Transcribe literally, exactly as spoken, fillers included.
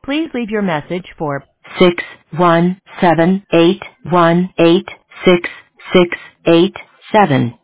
Please leave your message for six one seven eight one eight six six eight seven.